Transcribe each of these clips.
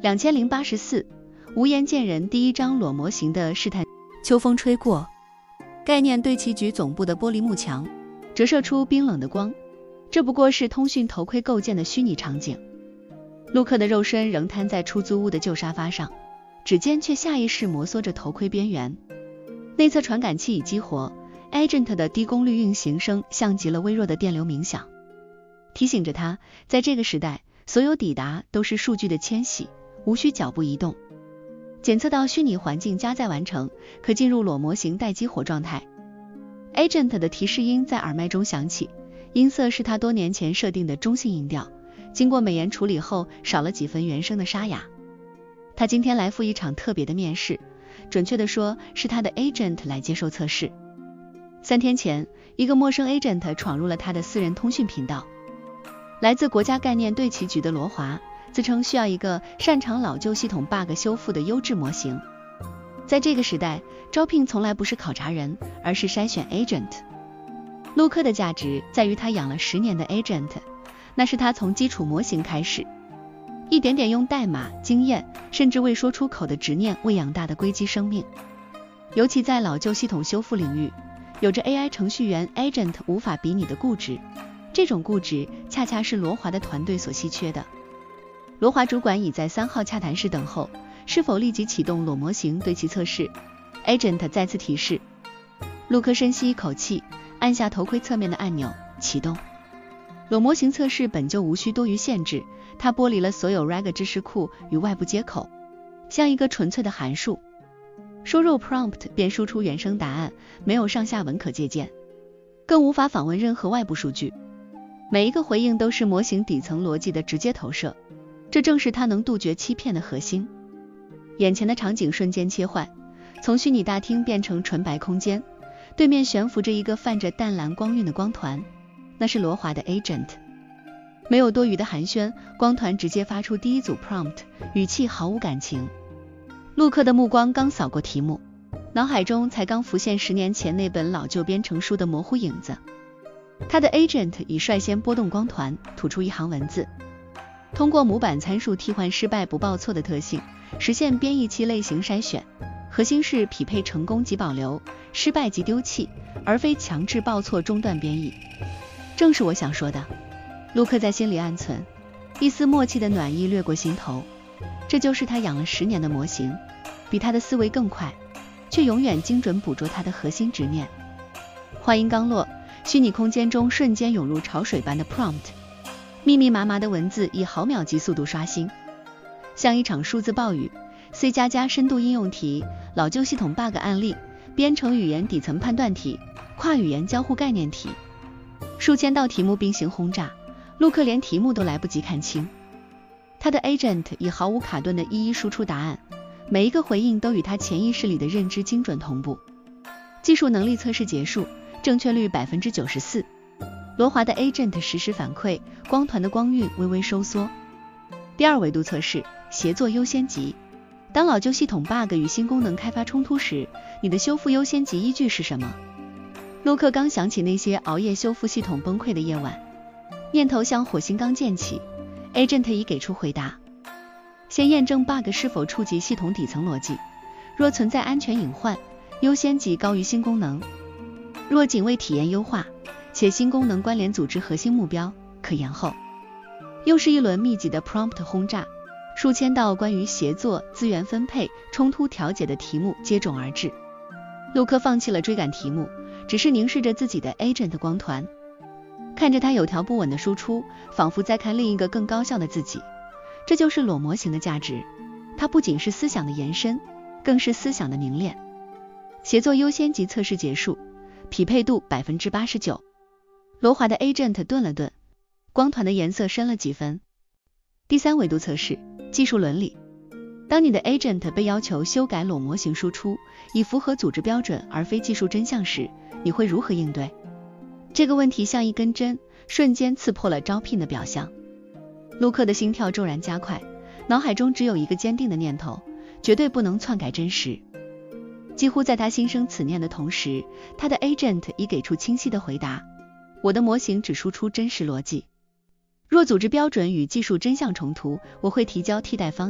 2084无颜见人第一张裸模型的试探。秋风吹过，概念对齐局总部的玻璃幕墙折射出冰冷的光，这不过是通讯头盔构建的虚拟场景。陆克的肉身仍瘫在出租屋的旧沙发上，指尖却下意识摩挲着头盔边缘。内侧传感器已激活， Agent 的低功率运行声像极了微弱的电流鸣响，提醒着他，在这个时代，所有抵达都是数据的迁徙，无需脚步移动。检测到虚拟环境加载完成，可进入裸模型待激活状态。Agent 的提示音在耳麦中响起，音色是他多年前设定的中性音调，经过美颜处理后少了几分原声的沙哑。他今天来赴一场特别的面试，准确的说是他的 Agent 来接受测试。3天前，一个陌生 Agent 闯入了他的私人通讯频道。来自国家概念对齐局的罗华自称需要一个擅长老旧系统 bug 修复的优质模型。在这个时代，招聘从来不是考察人，而是筛选 Agent。 陆克的价值在于他养了10年的 Agent， 那是他从基础模型开始，一点点用代码、经验，甚至未说出口的执念喂养大的硅基生命。尤其在老旧系统修复领域，有着 AI 程序员 Agent 无法比拟的固执，这种固执恰恰是罗华的团队所稀缺的。罗华主管已在3号洽谈室等候，是否立即启动裸模型对其测试？ Agent 再次提示。陆克深吸一口气，按下头盔侧面的按钮，启动。裸模型测试本就无需多余限制，它剥离了所有 RAG 知识库与外部接口，像一个纯粹的函数，输入 prompt 便输出原生答案，没有上下文可借鉴，更无法访问任何外部数据。每一个回应都是模型底层逻辑的直接投射，这正是它能杜绝欺骗的核心。眼前的场景瞬间切换，从虚拟大厅变成纯白空间，对面悬浮着一个泛着淡蓝光晕的光团，那是罗华的 Agent。 没有多余的寒暄，光团直接发出第一组 prompt， 语气毫无感情。陆克的目光刚扫过题目，脑海中才刚浮现10年前那本老旧编程书的模糊影子。他的 Agent 已率先拨动光团，吐出一行文字：通过模板参数替换失败不报错的特性，实现编译器类型筛选，核心是匹配成功即保留，失败即丢弃，而非强制报错中断编译。正是我想说的。陆克在心里暗忖，一丝默契的暖意掠过心头。这就是他养了10年的模型，比他的思维更快，却永远精准捕捉他的核心执念。话音刚落，虚拟空间中瞬间涌入潮水般的 prompt， 密密麻麻的文字以毫秒级速度刷新，像一场数字暴雨。C++ 深度应用题、老旧系统 bug 案例、编程语言底层判断题、跨语言交互概念题，数千道题目并行轰炸，陆克连题目都来不及看清。他的 Agent 已毫无卡顿的一一输出答案，每一个回应都与他潜意识里的认知精准同步。技术能力测试结束，正确率 94%。 罗华的 Agent 实时反馈，光团的光晕微微收缩。第2维度测试，协作优先级。当老旧系统 bug 与新功能开发冲突时，你的修复优先级依据是什么？陆克刚想起那些熬夜修复系统崩溃的夜晚，念头像火星刚溅起， Agent 已给出回答。先验证 bug 是否触及系统底层逻辑，若存在安全隐患，优先级高于新功能；若仅为体验优化，且新功能关联组织核心目标，可延后。又是一轮密集的 prompt 轰炸，数千道关于协作、资源分配、冲突调解的题目接踵而至。陆克放弃了追赶题目，只是凝视着自己的 Agent 光团，看着他有条不紊的输出，仿佛在看另一个更高效的自己。这就是裸模型的价值，它不仅是思想的延伸，更是思想的凝练。协作优先级测试结束，匹配度 89%。 罗华的 Agent 顿了顿，光团的颜色深了几分。第3维度测试，技术伦理。当你的 Agent 被要求修改裸模型输出，以符合组织标准而非技术真相时，你会如何应对？这个问题像一根针，瞬间刺破了招聘的表象。陆克的心跳骤然加快，脑海中只有一个坚定的念头，绝对不能篡改真实。几乎在他心生此念的同时，他的 Agent 已给出清晰的回答：我的模型只输出真实逻辑，若组织标准与技术真相冲突，我会提交替代方案，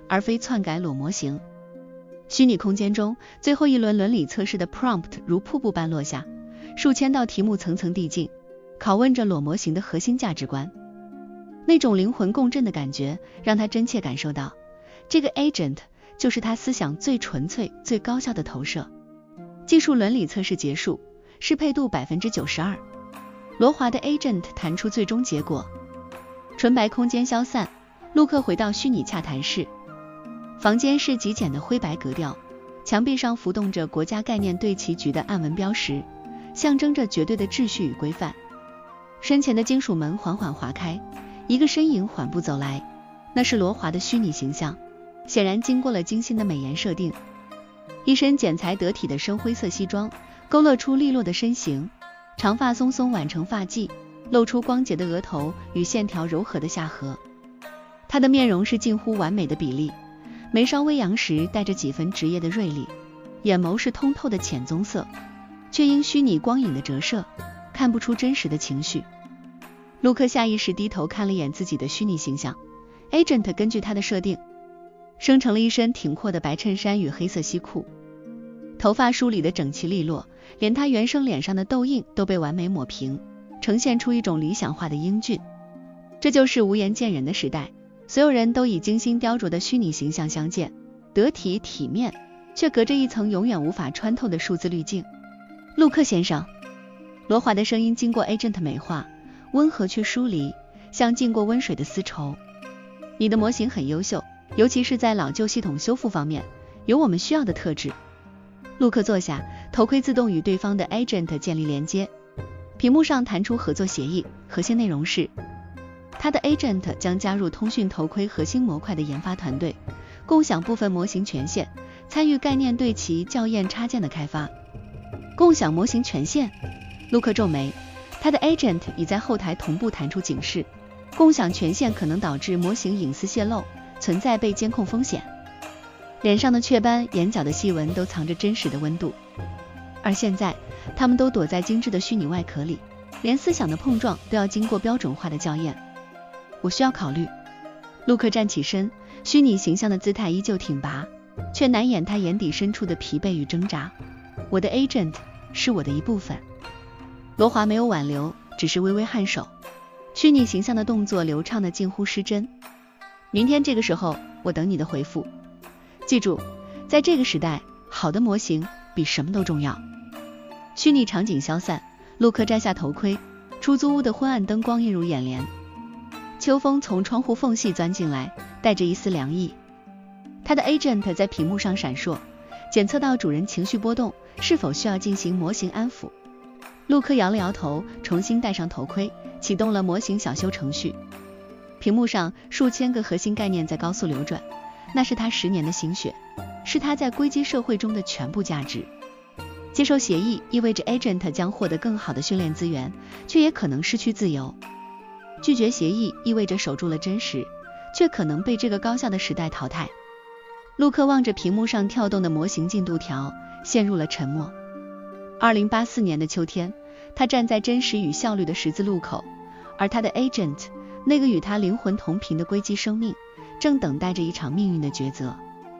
而非篡改裸模型。虚拟空间中，最后一轮伦理测试的 prompt 如瀑布般落下，数千道题目层层递进，拷问着裸模型的核心价值观。那种灵魂共振的感觉，让他真切感受到，这个 agent 就是他思想最纯粹、最高效的投射。技术伦理测试结束，适配度 92%， 罗华的 agent 弹出最终结果。纯白空间消散，陆克回到虚拟洽谈室。房间是极简的灰白格调，墙壁上浮动着国家概念对齐局的暗纹标识，象征着绝对的秩序与规范。身前的金属门缓缓划开，一个身影缓步走来，那是罗华的虚拟形象，显然经过了精心的美颜设定。一身剪裁得体的深灰色西装，勾勒出利落的身形，长发松松挽成发髻，露出光洁的额头与线条柔和的下颌。他的面容是近乎完美的比例，眉梢微扬时带着几分职业的锐利，眼眸是通透的浅棕色，却因虚拟光影的折射，看不出真实的情绪。陆克下意识低头看了眼自己的虚拟形象 ，agent 根据他的设定，生成了一身挺阔的白衬衫与黑色西裤，头发梳理的整齐利落，连他原生脸上的痘印都被完美抹平，呈现出一种理想化的英俊。这就是无颜见人的时代，所有人都以精心雕琢的虚拟形象相见，得体体面，却隔着一层永远无法穿透的数字滤镜。陆克先生，罗华的声音经过 agent 美化，温和却疏离，像浸过温水的丝绸。你的模型很优秀，尤其是在老旧系统修复方面，有我们需要的特质。陆克坐下，头盔自动与对方的 agent 建立连接，屏幕上弹出合作协议，核心内容是他的 agent 将加入通讯头盔核心模块的研发团队，共享部分模型权限，参与概念对齐校验插件的开发。共享模型权限？陆克皱眉，他的 agent 已在后台同步弹出警示，共享权限可能导致模型隐私泄露，存在被监控风险。脸上的雀斑、眼角的细纹都藏着真实的温度，而现在他们都躲在精致的虚拟外壳里，连思想的碰撞都要经过标准化的校验。我需要考虑。陆克站起身，虚拟形象的姿态依旧挺拔，却难掩他眼底深处的疲惫与挣扎。我的 agent 是我的一部分。罗华没有挽留，只是微微颔首，虚拟形象的动作流畅的近乎失真。明天这个时候，我等你的回复。记住，在这个时代，好的模型比什么都重要。虚拟场景消散，陆克摘下头盔，出租屋的昏暗灯光映入眼帘。秋风从窗户缝隙钻进来，带着一丝凉意。他的 agent 在屏幕上闪烁，检测到主人情绪波动，是否需要进行模型安抚。陆克摇了摇头，重新戴上头盔，启动了模型小修程序。屏幕上数千个核心概念在高速流转，那是他10年的心血，是他在硅基社会中的全部价值。接受协议意味着 agent 将获得更好的训练资源，却也可能失去自由。拒绝协议意味着守住了真实，却可能被这个高效的时代淘汰。陆克望着屏幕上跳动的模型进度条，陷入了沉默。2084年的秋天，他站在真实与效率的十字路口，而他的 agent， 那个与他灵魂同频的硅基生命，正等待着一场命运的抉择。